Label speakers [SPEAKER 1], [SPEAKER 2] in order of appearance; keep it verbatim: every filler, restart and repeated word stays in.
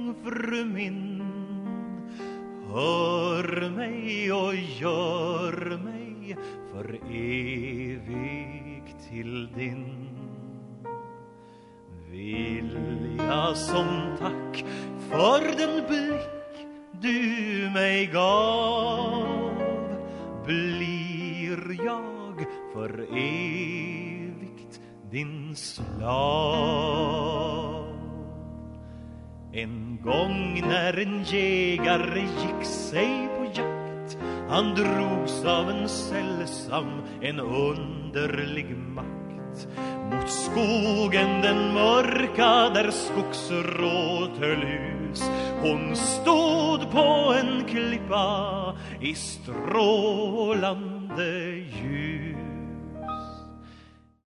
[SPEAKER 1] jungfru min, hör mig och gör mig för evigt till din. Vill jag som tack för den blick du mig gav, blir jag för evigt din slav. En gång när en jägare gick sig på jakt, han drogs av en sällsam, en underlig makt. Mot skogen den mörka där skogsrået höll hus, hon stod på en klippa i strålande ljus.